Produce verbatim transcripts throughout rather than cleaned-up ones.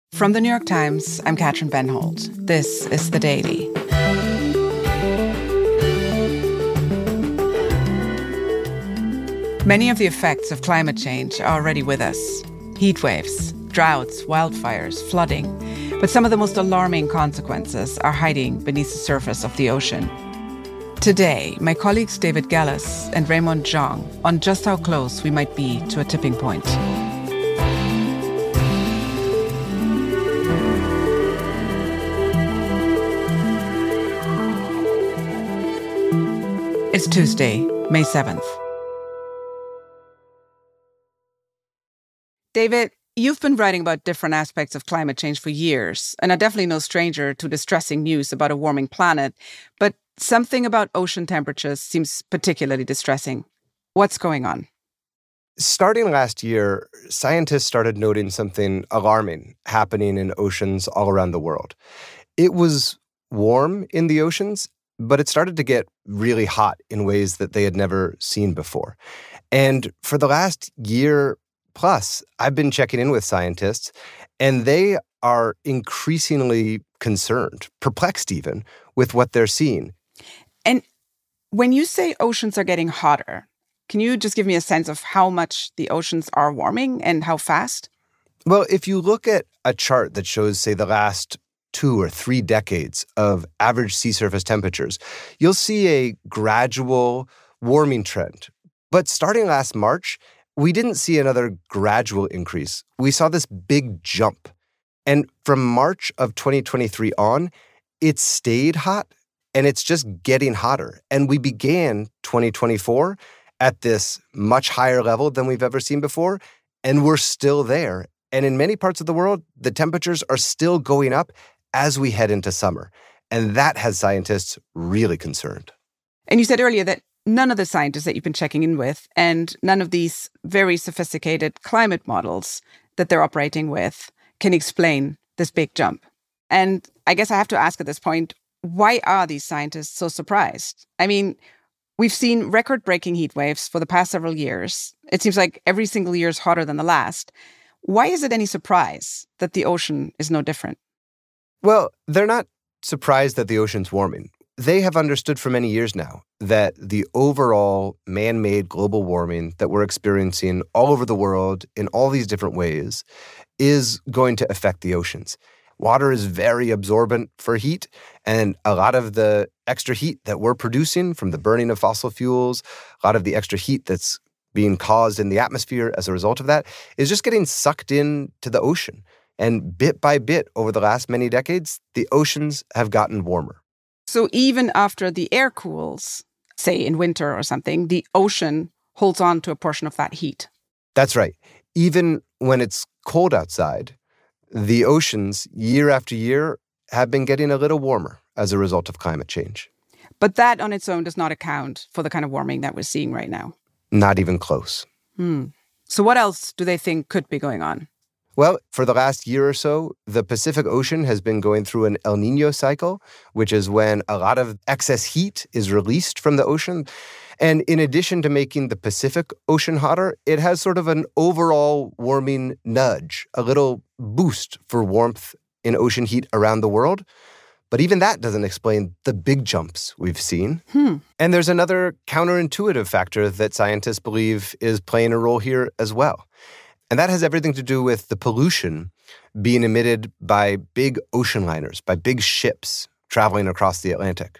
From the New York Times, I'm Katrin Benholt. This is The Daily. Many of the effects of climate change are already with us. Heat waves, droughts, wildfires, flooding. But some of the most alarming consequences are hiding beneath the surface of the ocean. Today, my colleagues David Gelles and Raymond Zhang on just how close we might be to a tipping point. It's Tuesday, May seventh. David, you've been writing about different aspects of climate change for years, and are definitely no stranger to distressing news about a warming planet. But something about ocean temperatures seems particularly distressing. What's going on? Starting last year, scientists started noting something alarming happening in oceans all around the world. It was warm in the oceans, but it started to get really hot in ways that they had never seen before. And for the last year plus, I've been checking in with scientists, and they are increasingly concerned, perplexed even, with what they're seeing. And when you say oceans are getting hotter, can you just give me a sense of how much the oceans are warming and how fast? Well, if you look at a chart that shows, say, the last two or three decades of average sea surface temperatures, you'll see a gradual warming trend. But starting last March, we didn't see another gradual increase. We saw this big jump. And from March of twenty twenty-three on, it stayed hot, and it's just getting hotter. And we began twenty twenty-four at this much higher level than we've ever seen before, and we're still there. And in many parts of the world, the temperatures are still going up as we head into summer. And that has scientists really concerned. And you said earlier that none of the scientists that you've been checking in with and none of these very sophisticated climate models that they're operating with can explain this big jump. And I guess I have to ask at this point, why are these scientists so surprised? I mean, we've seen record-breaking heat waves for the past several years. It seems like every single year is hotter than the last. Why is it any surprise that the ocean is no different? Well, they're not surprised that the ocean's warming. They have understood for many years now that the overall man-made global warming that we're experiencing all over the world in all these different ways is going to affect the oceans. Water is very absorbent for heat, and a lot of the extra heat that we're producing from the burning of fossil fuels, a lot of the extra heat that's being caused in the atmosphere as a result of that is just getting sucked into the ocean. And bit by bit, over the last many decades, the oceans have gotten warmer. So even after the air cools, say in winter or something, the ocean holds on to a portion of that heat. That's right. Even when it's cold outside, the oceans, year after year, have been getting a little warmer as a result of climate change. But that on its own does not account for the kind of warming that we're seeing right now. Not even close. Hmm. So what else do they think could be going on? Well, for the last year or so, the Pacific Ocean has been going through an El Niño cycle, which is when a lot of excess heat is released from the ocean. And in addition to making the Pacific Ocean hotter, it has sort of an overall warming nudge, a little boost for warmth in ocean heat around the world. But even that doesn't explain the big jumps we've seen. Hmm. And there's another counterintuitive factor that scientists believe is playing a role here as well. And that has everything to do with the pollution being emitted by big ocean liners, by big ships traveling across the Atlantic.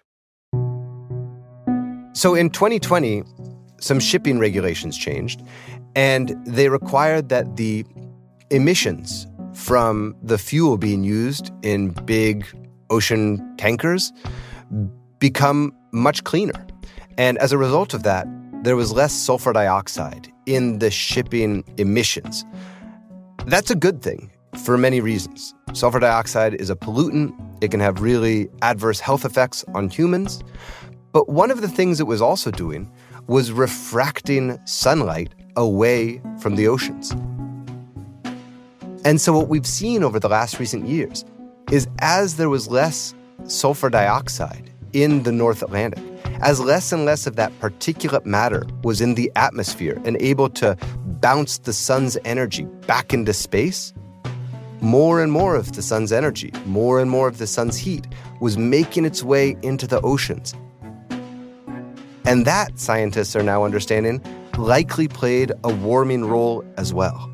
So in twenty twenty, some shipping regulations changed, and they required that the emissions from the fuel being used in big ocean tankers become much cleaner. And as a result of that, there was less sulfur dioxide in the shipping emissions. That's a good thing for many reasons. Sulfur dioxide is a pollutant. It can have really adverse health effects on humans. But one of the things it was also doing was refracting sunlight away from the oceans. And so what we've seen over the last recent years is as there was less sulfur dioxide in the North Atlantic, as less and less of that particulate matter was in the atmosphere and able to bounce the sun's energy back into space, more and more of the sun's energy, more and more of the sun's heat was making its way into the oceans. And that, scientists are now understanding, likely played a warming role as well.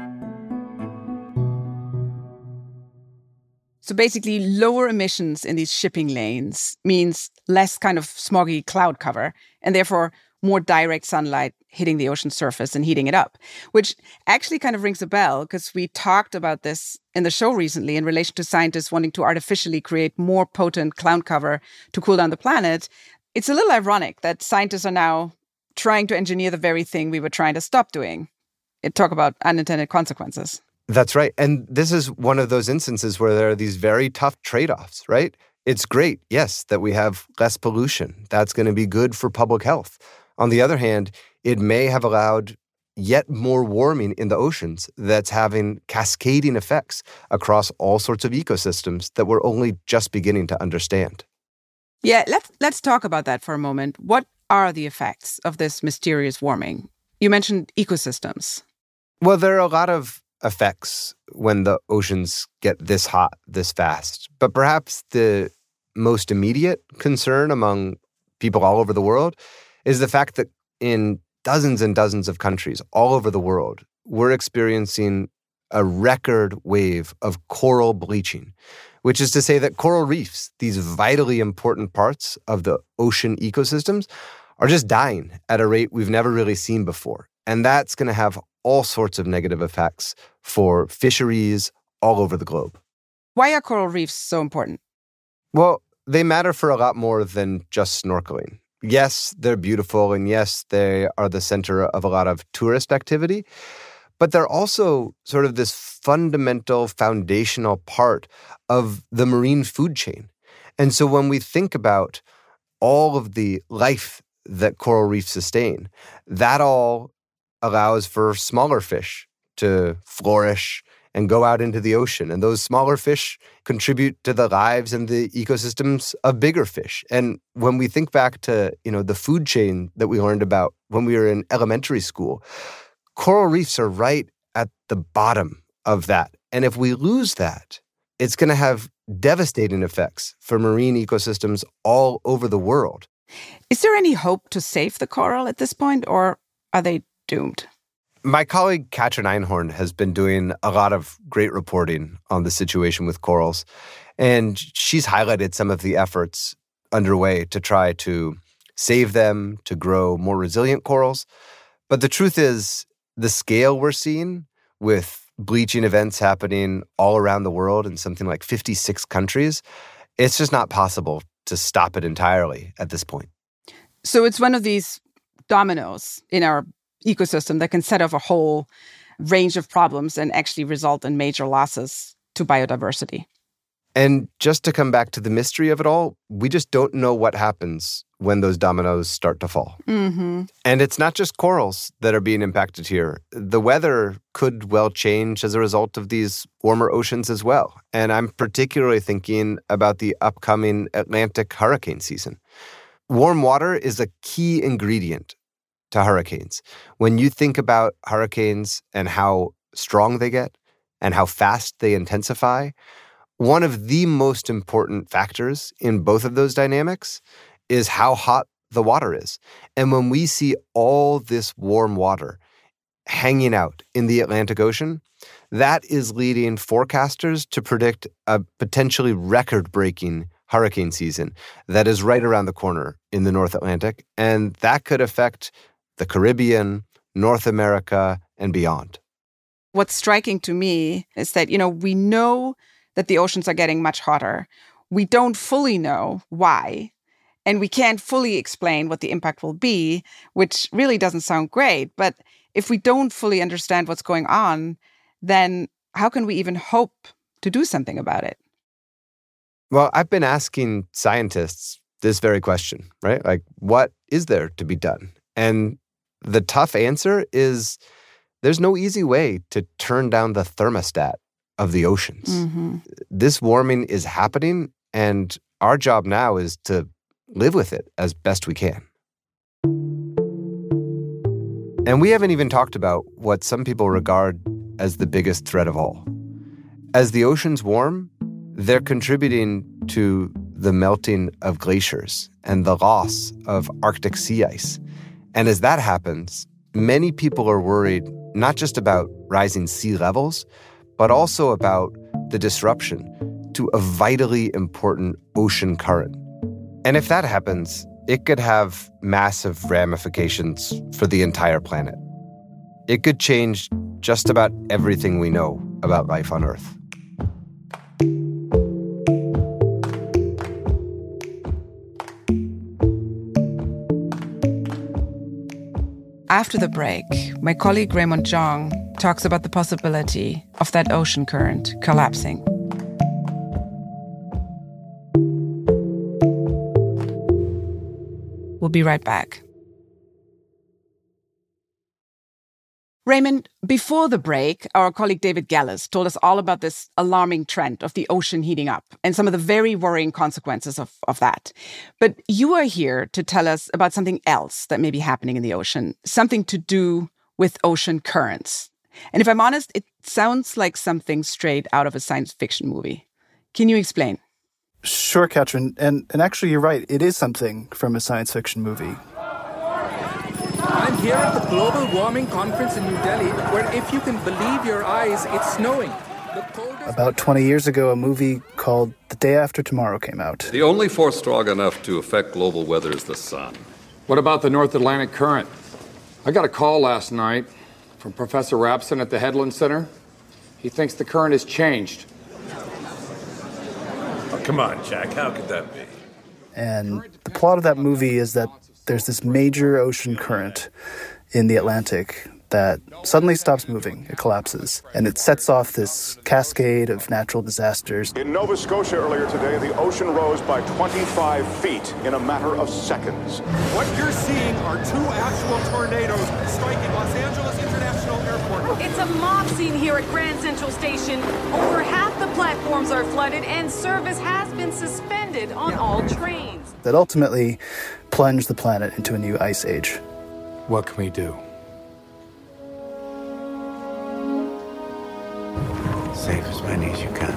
So basically, lower emissions in these shipping lanes means less kind of smoggy cloud cover, and therefore more direct sunlight hitting the ocean surface and heating it up, which actually kind of rings a bell because we talked about this in the show recently in relation to scientists wanting to artificially create more potent cloud cover to cool down the planet. It's a little ironic that scientists are now trying to engineer the very thing we were trying to stop doing. It talk about unintended consequences. That's right. And this is one of those instances where there are these very tough trade-offs, right? It's great, yes, that we have less pollution. That's going to be good for public health. On the other hand, it may have allowed yet more warming in the oceans that's having cascading effects across all sorts of ecosystems that we're only just beginning to understand. Yeah, let's let's talk about that for a moment. What are the effects of this mysterious warming? You mentioned ecosystems. Well, there are a lot of effects when the oceans get this hot, this fast. But perhaps the most immediate concern among people all over the world is the fact that in dozens and dozens of countries all over the world, we're experiencing a record wave of coral bleaching, which is to say that coral reefs, these vitally important parts of the ocean ecosystems, are just dying at a rate we've never really seen before. And that's going to have all sorts of negative effects for fisheries all over the globe. Why are coral reefs so important? Well, they matter for a lot more than just snorkeling. Yes, they're beautiful, and yes, they are the center of a lot of tourist activity, but they're also sort of this fundamental, foundational part of the marine food chain. And so when we think about all of the life that coral reefs sustain, that all allows for smaller fish to flourish and go out into the ocean. And those smaller fish contribute to the lives and the ecosystems of bigger fish. And when we think back to, you know, the food chain that we learned about when we were in elementary school, coral reefs are right at the bottom of that. And if we lose that, it's going to have devastating effects for marine ecosystems all over the world. Is there any hope to save the coral at this point, or are they doomed? My colleague Katrin Einhorn has been doing a lot of great reporting on the situation with corals, and she's highlighted some of the efforts underway to try to save them, to grow more resilient corals. But the truth is, the scale we're seeing with bleaching events happening all around the world in something like fifty-six countries, it's just not possible to stop it entirely at this point. So it's one of these dominoes in our ecosystem that can set off a whole range of problems and actually result in major losses to biodiversity. And just to come back to the mystery of it all, we just don't know what happens when those dominoes start to fall. Mm-hmm. And it's not just corals that are being impacted here. The weather could well change as a result of these warmer oceans as well. And I'm particularly thinking about the upcoming Atlantic hurricane season. Warm water is a key ingredient to hurricanes. When you think about hurricanes and how strong they get and how fast they intensify, one of the most important factors in both of those dynamics is how hot the water is. And when we see all this warm water hanging out in the Atlantic Ocean, that is leading forecasters to predict a potentially record-breaking hurricane season that is right around the corner in the North Atlantic. And that could affect the Caribbean, North America, and beyond. What's striking to me is that, you know, we know that the oceans are getting much hotter. We don't fully know why, and we can't fully explain what the impact will be, which really doesn't sound great. But if we don't fully understand what's going on, then how can we even hope to do something about it? Well, I've been asking scientists this very question, right? Like, what is there to be done? And the tough answer is there's no easy way to turn down the thermostat of the oceans. Mm-hmm. This warming is happening, and our job now is to live with it as best we can. And we haven't even talked about what some people regard as the biggest threat of all. As the oceans warm, they're contributing to the melting of glaciers and the loss of Arctic sea ice. And as that happens, many people are worried not just about rising sea levels, but also about the disruption to a vitally important ocean current. And if that happens, it could have massive ramifications for the entire planet. It could change just about everything we know about life on Earth. After the break, my colleague Raymond Zhang talks about the possibility of that ocean current collapsing. We'll be right back. Raymond, before the break, our colleague David Gelles told us all about this alarming trend of the ocean heating up and some of the very worrying consequences of, of that. But you are here to tell us about something else that may be happening in the ocean, something to do with ocean currents. And if I'm honest, it sounds like something straight out of a science fiction movie. Can you explain? Sure, Katrin. And, and actually, you're right. It is something from a science fiction movie. I'm here at the Global Warming Conference in New Delhi, where, if you can believe your eyes, it's snowing. About twenty years ago, a movie called The Day After Tomorrow came out. The only force strong enough to affect global weather is the sun. What about the North Atlantic Current? I got a call last night from Professor Rapson at the Headland Center. He thinks the current has changed. Oh, come on, Jack. How could that be? And the plot of that movie is that there's this major ocean current in the Atlantic that suddenly stops moving. It collapses. And it sets off this cascade of natural disasters. In Nova Scotia earlier today, the ocean rose by twenty-five feet in a matter of seconds. What you're seeing are two actual tornadoes striking Los Angeles International Airport. It's a mob scene here at Grand Central Station. Over half the platforms are flooded, and service has been suspended on all trains. That ultimately plunged the planet into a new ice age. What can we do? Save as many as you can.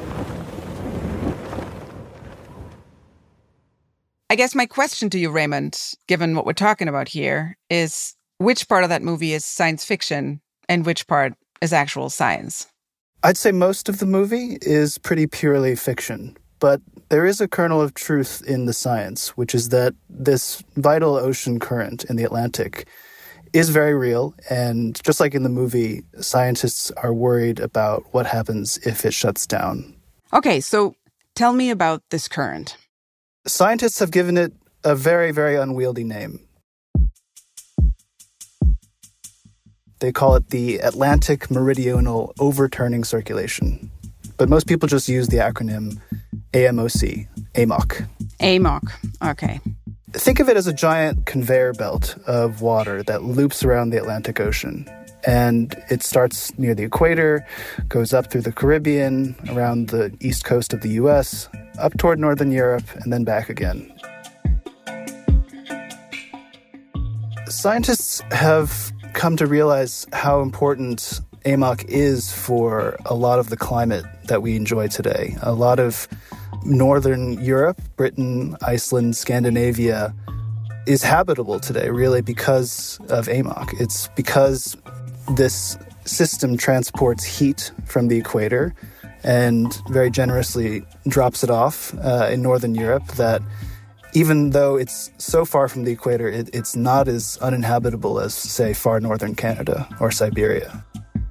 I guess my question to you, Raymond, given what we're talking about here, is which part of that movie is science fiction and which part is actual science? I'd say most of the movie is pretty purely fiction, but there is a kernel of truth in the science, which is that this vital ocean current in the Atlantic is very real. And just like in the movie, scientists are worried about what happens if it shuts down. Okay, so tell me about this current. Scientists have given it a very, very unwieldy name. They call it the Atlantic Meridional Overturning Circulation. But most people just use the acronym A M O C, A M O C. A M O C, okay. Think of it as a giant conveyor belt of water that loops around the Atlantic Ocean. And it starts near the equator, goes up through the Caribbean, around the east coast of the U S, up toward northern Europe, and then back again. Scientists have come to realize how important A M O C is for a lot of the climate that we enjoy today. A lot of northern Europe, Britain, Iceland, Scandinavia, is habitable today, really, because of A M O C. It's because this system transports heat from the equator and very generously drops it off uh, in northern Europe that even though it's so far from the equator, it, it's not as uninhabitable as, say, far northern Canada or Siberia.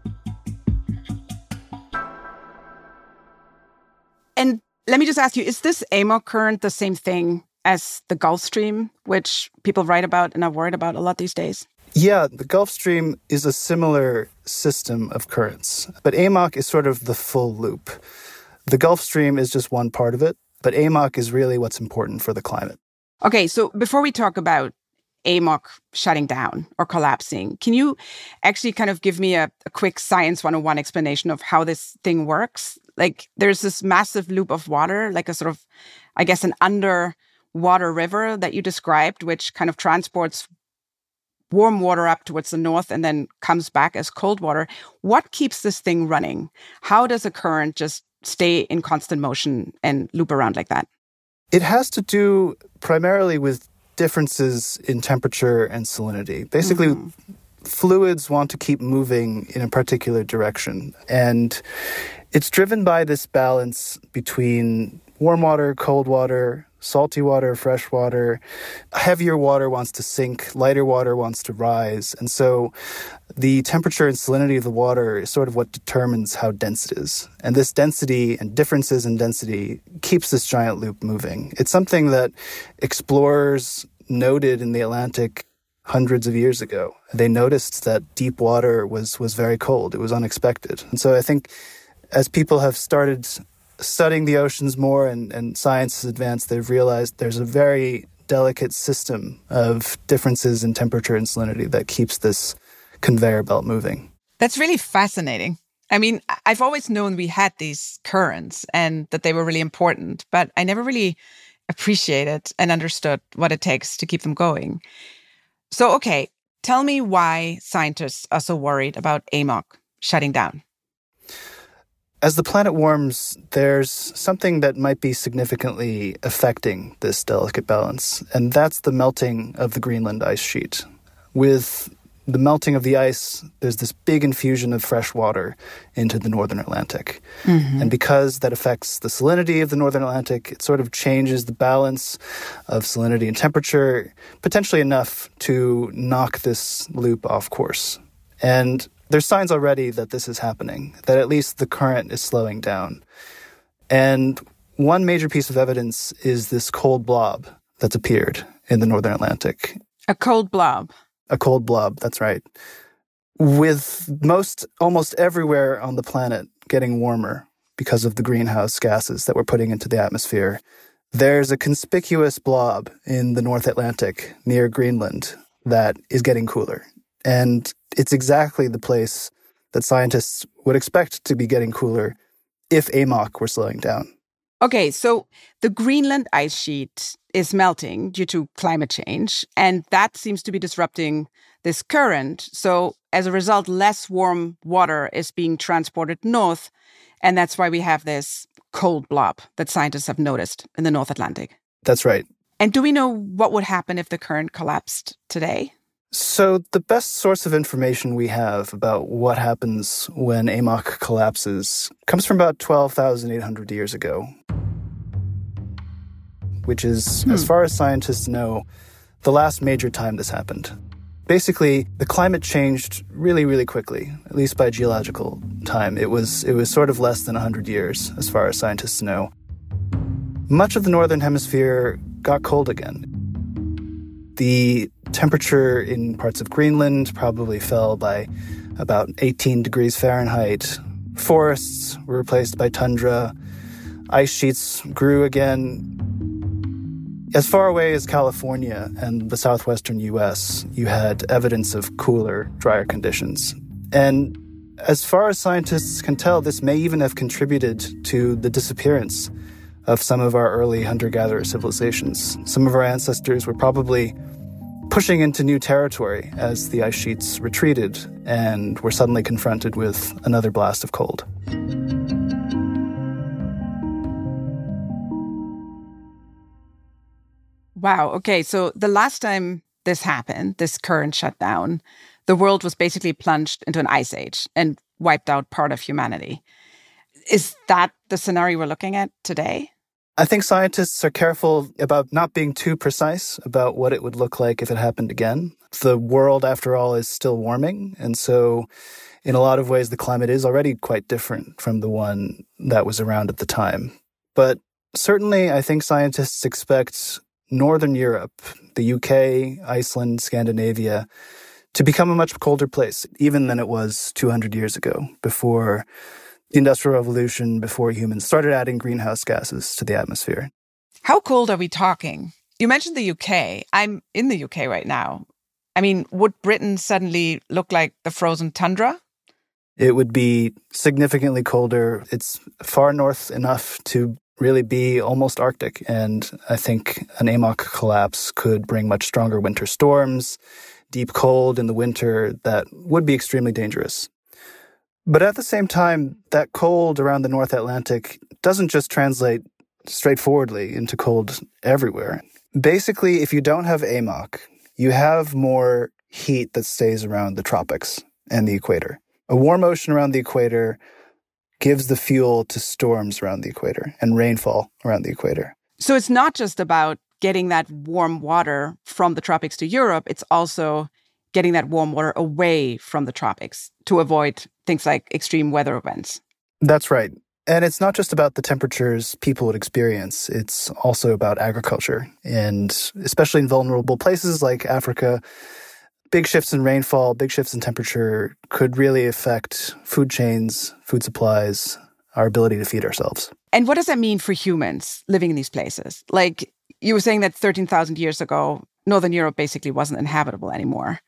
And let me just ask you, is this A M O C current the same thing as the Gulf Stream, which people write about and are worried about a lot these days? Yeah, the Gulf Stream is a similar system of currents, but A M O C is sort of the full loop. The Gulf Stream is just one part of it, but A M O C is really what's important for the climate. Okay, so before we talk about A M O C shutting down or collapsing, can you actually kind of give me a, a quick Science one oh one explanation of how this thing works? Like, there's this massive loop of water, like a sort of, I guess, an underwater river that you described, which kind of transports warm water up towards the north and then comes back as cold water. What keeps this thing running? How does a current just stay in constant motion and loop around like that? It has to do primarily with differences in temperature and salinity. Basically, mm-hmm. fluids want to keep moving in a particular direction. And it's driven by this balance between warm water, cold water, salty water, fresh water. Heavier water wants to sink, lighter water wants to rise. And so the temperature and salinity of the water is sort of what determines how dense it is. And this density and differences in density keeps this giant loop moving. It's something that explorers noted in the Atlantic hundreds of years ago. They noticed that deep water was, was very cold. It was unexpected. And so I think as people have started studying the oceans more and, and science has advanced, they've realized there's a very delicate system of differences in temperature and salinity that keeps this conveyor belt moving. That's really fascinating. I mean, I've always known we had these currents and that they were really important, but I never really appreciated and understood what it takes to keep them going. So, okay, tell me why scientists are so worried about A M O C shutting down. As the planet warms, there's something that might be significantly affecting this delicate balance, and that's the melting of the Greenland ice sheet. With the melting of the ice, there's this big infusion of fresh water into the northern Atlantic. Mm-hmm. And because that affects the salinity of the northern Atlantic, it sort of changes the balance of salinity and temperature, potentially enough to knock this loop off course. And there's signs already that this is happening, that at least the current is slowing down. And one major piece of evidence is this cold blob that's appeared in the northern Atlantic. A cold blob? A cold blob, that's right. With most, almost everywhere on the planet getting warmer because of the greenhouse gases that we're putting into the atmosphere, there's a conspicuous blob in the North Atlantic near Greenland that is getting cooler. And it's exactly the place that scientists would expect to be getting cooler if A M O C were slowing down. Okay, so the Greenland ice sheet is melting due to climate change, and that seems to be disrupting this current. So as a result, less warm water is being transported north, and that's why we have this cold blob that scientists have noticed in the North Atlantic. That's right. And do we know what would happen if the current collapsed today? So the best source of information we have about what happens when A M O C collapses comes from about twelve thousand eight hundred years ago, which is, hmm. as far as scientists know, the last major time this happened. Basically, the climate changed really, really quickly, at least by geological time. It was, it was sort of less than one hundred years, as far as scientists know. Much of the northern hemisphere got cold again. The temperature in parts of Greenland probably fell by about eighteen degrees Fahrenheit. Forests were replaced by tundra. Ice sheets grew again. As far away as California and the southwestern U S, you had evidence of cooler, drier conditions. And as far as scientists can tell, this may even have contributed to the disappearance of some of our early hunter-gatherer civilizations. Some of our ancestors were probably pushing into new territory as the ice sheets retreated and were suddenly confronted with another blast of cold. Wow. Okay. So the last time this happened, this current shut down, the world was basically plunged into an ice age and wiped out part of humanity. Is that the scenario we're looking at today? I think scientists are careful about not being too precise about what it would look like if it happened again. The world, after all, is still warming. And so in a lot of ways, the climate is already quite different from the one that was around at the time. But certainly, I think scientists expect Northern Europe, the U K, Iceland, Scandinavia, to become a much colder place, even than it was two hundred years ago, before the Industrial Revolution, before humans started adding greenhouse gases to the atmosphere. How cold are we talking? You mentioned the U K. I'm in the U K right now. I mean, would Britain suddenly look like the frozen tundra? It would be significantly colder. It's far north enough to really be almost Arctic. And I think an A M O C collapse could bring much stronger winter storms, deep cold in the winter that would be extremely dangerous. But at the same time, that cold around the North Atlantic doesn't just translate straightforwardly into cold everywhere. Basically, if you don't have A M O C, you have more heat that stays around the tropics and the equator. A warm ocean around the equator gives the fuel to storms around the equator and rainfall around the equator. So it's not just about getting that warm water from the tropics to Europe, it's also getting that warm water away from the tropics to avoid things like extreme weather events. That's right. And it's not just about the temperatures people would experience. It's also about agriculture. And especially in vulnerable places like Africa, big shifts in rainfall, big shifts in temperature could really affect food chains, food supplies, our ability to feed ourselves. And what does that mean for humans living in these places? Like you were saying that thirteen thousand years ago, Northern Europe basically wasn't inhabitable anymore.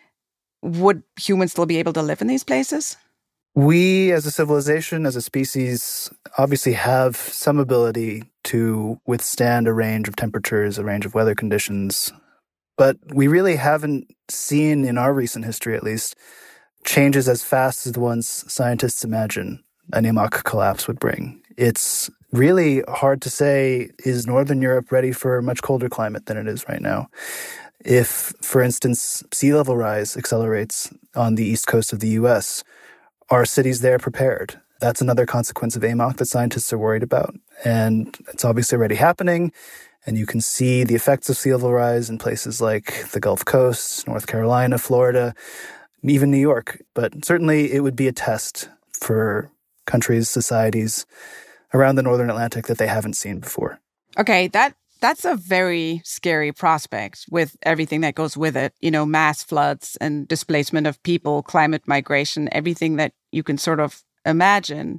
Would humans still be able to live in these places? We, as a civilization, as a species, obviously have some ability to withstand a range of temperatures, a range of weather conditions. But we really haven't seen, in our recent history at least, changes as fast as the ones scientists imagine an A M O C collapse would bring. It's really hard to say, is Northern Europe ready for a much colder climate than it is right now? If, for instance, sea level rise accelerates on the east coast of the U S, are cities there prepared? That's another consequence of A M O C that scientists are worried about. And it's obviously already happening. And you can see the effects of sea level rise in places like the Gulf Coast, North Carolina, Florida, even New York. But certainly it would be a test for countries, societies around the Northern Atlantic that they haven't seen before. Okay, that that's a very scary prospect with everything that goes with it. You know, mass floods and displacement of people, climate migration, everything that you can sort of imagine.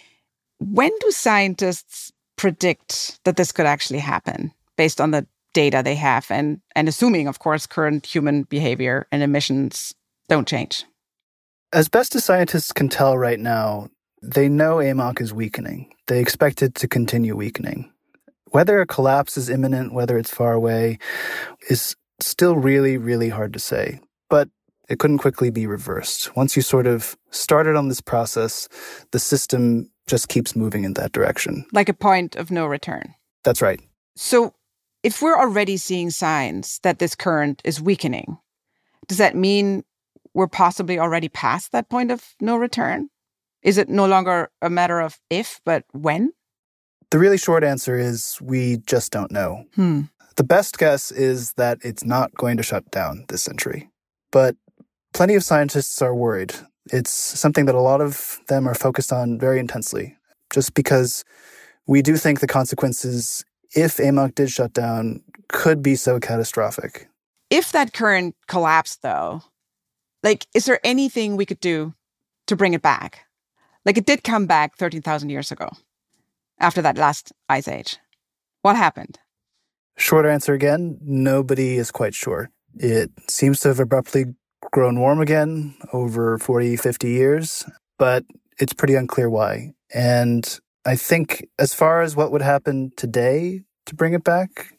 When do scientists predict that this could actually happen based on the data they have and, and assuming, of course, current human behavior and emissions don't change? As best as scientists can tell right now, they know A M O C is weakening. They expect it to continue weakening. Whether a collapse is imminent, whether it's far away, is still really, really hard to say. But it couldn't quickly be reversed. Once you sort of started on this process, the system just keeps moving in that direction. Like a point of no return. That's right. So if we're already seeing signs that this current is weakening, does that mean we're possibly already past that point of no return? Is it no longer a matter of if, but when? The really short answer is we just don't know. Hmm. The best guess is that it's not going to shut down this century. But plenty of scientists are worried. It's something that a lot of them are focused on very intensely, just because we do think the consequences, if A M O C did shut down, could be so catastrophic. If that current collapsed, though, like, is there anything we could do to bring it back? Like, it did come back thirteen thousand years ago, after that last ice age. What happened? Short answer again, nobody is quite sure. It seems to have abruptly grown warm again over forty, fifty years, but it's pretty unclear why. And I think as far as what would happen today to bring it back,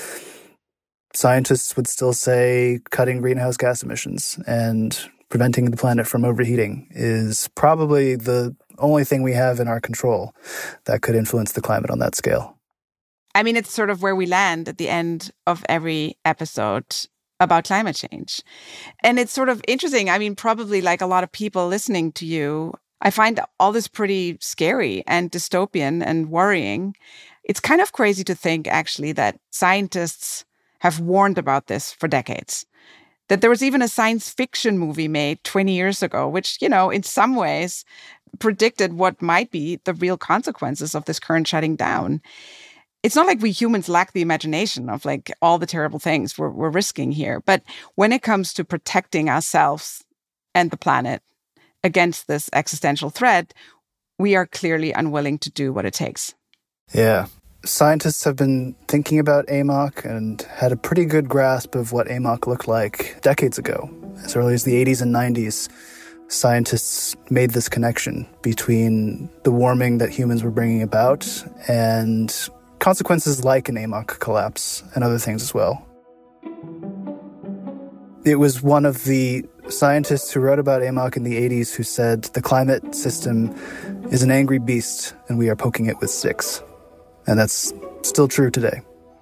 scientists would still say cutting greenhouse gas emissions and preventing the planet from overheating is probably the only thing we have in our control that could influence the climate on that scale. I mean, it's sort of where we land at the end of every episode about climate change. And it's sort of interesting. I mean, probably like a lot of people listening to you, I find all this pretty scary and dystopian and worrying. It's kind of crazy to think, actually, that scientists have warned about this for decades. That there was even a science fiction movie made twenty years ago, which, you know, in some ways predicted what might be the real consequences of this current shutting down. It's not like we humans lack the imagination of like all the terrible things we're, we're risking here. But when it comes to protecting ourselves and the planet against this existential threat, we are clearly unwilling to do what it takes. Yeah. Scientists have been thinking about A M O C and had a pretty good grasp of what A M O C looked like decades ago. As early as the eighties and nineties, scientists made this connection between the warming that humans were bringing about and consequences like an A M O C collapse and other things as well. It was one of the scientists who wrote about A M O C in the eighties who said the climate system is an angry beast and we are poking it with sticks. And that's still true today.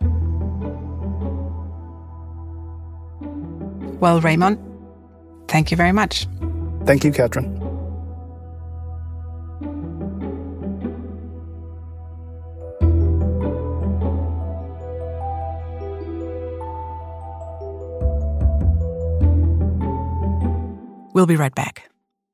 Well, Raymond, thank you very much. Thank you, Katrin. We'll be right back.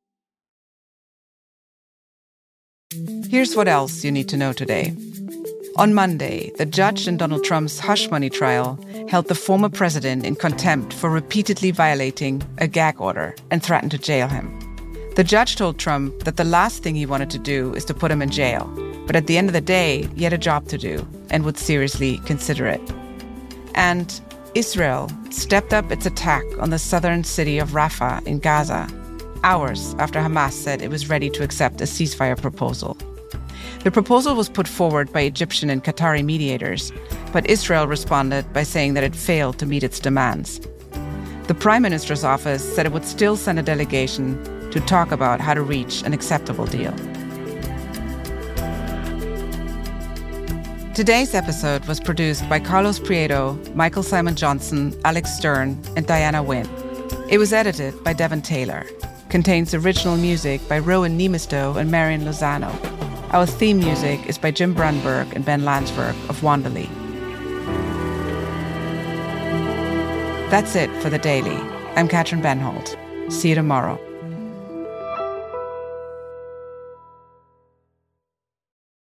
Here's what else you need to know today. On Monday, the judge in Donald Trump's hush money trial held the former president in contempt for repeatedly violating a gag order and threatened to jail him. The judge told Trump that the last thing he wanted to do is to put him in jail, but at the end of the day, he had a job to do and would seriously consider it. And Israel stepped up its attack on the southern city of Rafah in Gaza, hours after Hamas said it was ready to accept a ceasefire proposal. The proposal was put forward by Egyptian and Qatari mediators, but Israel responded by saying that it failed to meet its demands. The Prime Minister's office said it would still send a delegation to talk about how to reach an acceptable deal. Today's episode was produced by Carlos Prieto, Michael Simon Johnson, Alex Stern, and Diana Wynn. It was edited by Devin Taylor. Contains original music by Rowan Nemistow and Marion Lozano. Our theme music is by Jim Brunberg and Ben Landsberg of Wanderly. That's it for The Daily. I'm Katrin Benholt. See you tomorrow.